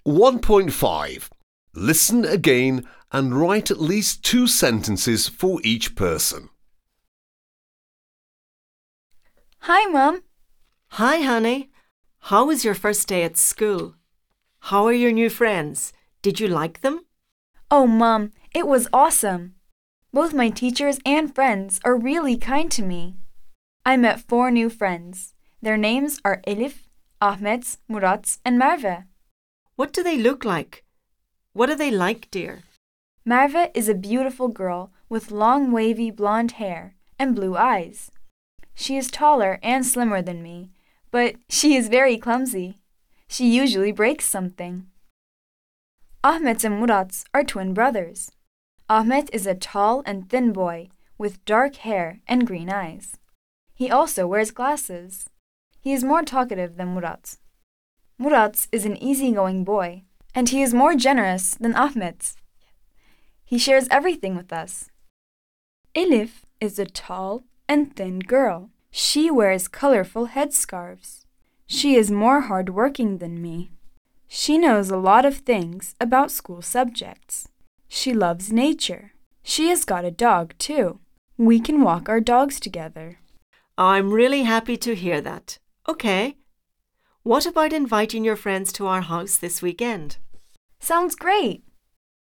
1.5. Listen again and write at least 2 sentences for each person. Hi, Mum. Hi, honey. How was your first day at school? How are your new friends? Did you like them? Oh, Mum, it was awesome. Both my teachers and friends are really kind to me. I met 4 new friends. Their names are Elif, Ahmet, Murat, and Merve. What do they look like? What are they like, dear? Merve is a beautiful girl with long wavy blonde hair and blue eyes. She is taller and slimmer than me, but she is very clumsy. She usually breaks something. Ahmet and Murat are twin brothers. Ahmet is a tall and thin boy with dark hair and green eyes. He also wears glasses. He is more talkative than Murat. Murat is an easygoing boy, and he is more generous than Ahmet. He shares everything with us. Elif is a tall and thin girl. She wears colorful headscarves. She is more hardworking than me. She knows a lot of things about school subjects. She loves nature. She has got a dog, too. We can walk our dogs together. I'm really happy to hear that. Okay. What about inviting your friends to our house this weekend? Sounds great!